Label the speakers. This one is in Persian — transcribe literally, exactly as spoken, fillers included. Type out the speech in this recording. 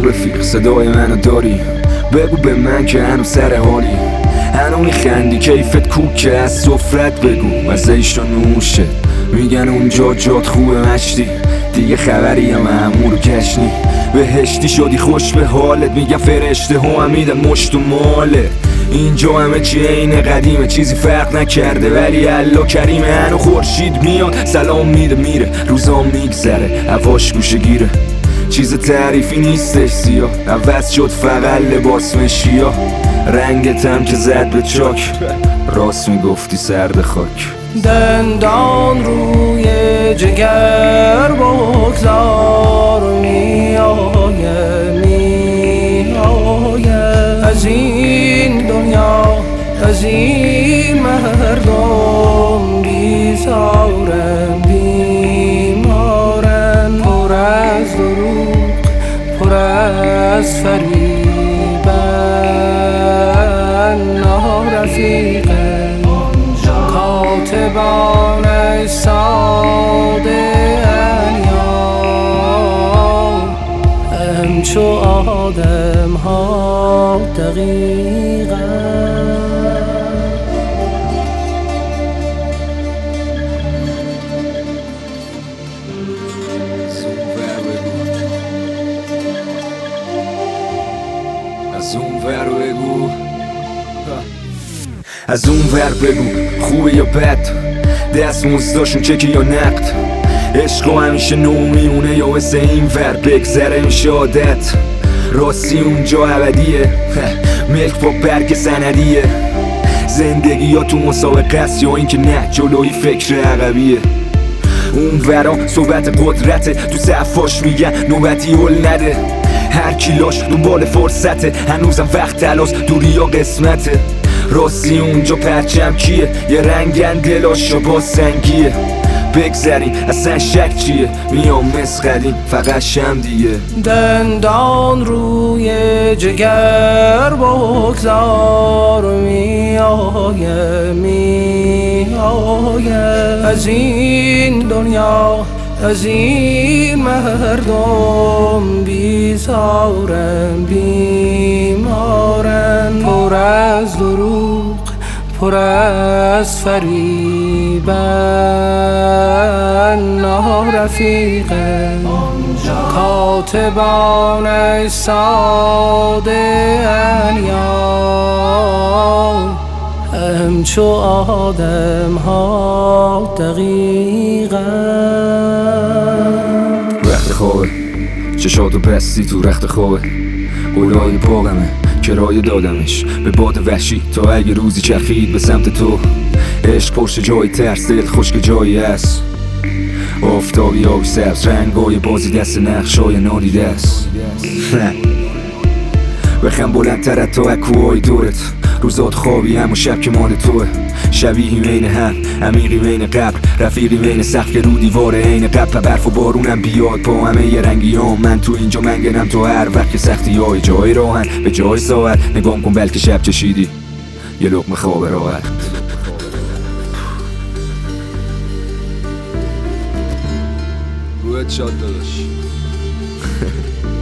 Speaker 1: رفیق صدای منو داری؟ بگو به من که هنو سر حالی، هنو میخندی کیفت کوکه، از سفرت بگو مزه ایش نوشه. میگن اونجا جات خوبه مشتی، دیگه خبری هم امورو کشنی. بهشتی شدی خوش به حالت، میگن فرشته هم میدن مشت و ماله. اینجا همه چی اینه قدیمه، چیزی فرق نکرده ولی الله کریمه. هنو خورشید میاد سلام میده میره، روزام میگذره هواش گوشه گیره. چیز تعریفی نیستش سیاه، عوض شد فقط لباس مشیا. رنگتم که زد به چاک، راست میگفتی سرد خاک.
Speaker 2: دندان روی جگر بگذار، میآیه میآیه از این دنیا، از این مردم بیزارم بیمارم. پر از دروغ پر از فریبن، نارفیقن کاتبان ساده انیام، همچو آدم ها دقیقا.
Speaker 1: از اون ور بگو، از اون ور بگو خوبه یا بد، دست مزداشون چکی یا نقد. عشق همیشه نو میمونه یا مثل این ور بگذره میشه عادت. راستی اونجا ابدیه، ملک با برگ سندیه. زندگی یا تو مسابقه است یا این که نه جلوی فکر عقبیه. اون ورا صحبت قدرته، تو صفاش میگن نوبتی هل نده. هر کیلاش دنبال فرصته، هنوزم وقت تلاس دوری یا قسمته. راستی اونجا پرچم کیه، یه رنگن دلاشا با سنگیه. بگذریم اصلا شک چیه، میام مسخریم فقط شم دیگه.
Speaker 2: دندان روی جگر بگذار، میآیه میآیه از این دنیا، از این مردم بیزارم بیمارم. پر از دروغ پر از فریبن، نارفیقن کاتبان ساده انیام، همچو آدم ها دقیقا.
Speaker 1: رخت خوابه چشاتو پستی تو رخت خوابه، قولای پاقمه کرایه دادمش به باد وحشی تا اگه روزی چرخید به سمت تو. عشق پشت جای ترس، دل خشک جایی هست. آفتابی آبی سبز رنگای بازی دست نقشای نادیده است. بخم بلندتر تا اکوهای دورت، روزات خوابی هم و شب که مال توه. شبیهی بین هم عمیقی بین قبر، رفیقی بین سقف که رو دیوار عین قبر. برف و بارونم بیاد با همه یه رنگی هم، من تو اینجا منگنم تو هر وقت که سختی های جای راهن به جای ساعت. نگام کن بلکه شب چشیدی یه لقمه خواب راحت. رویت شاد داداش.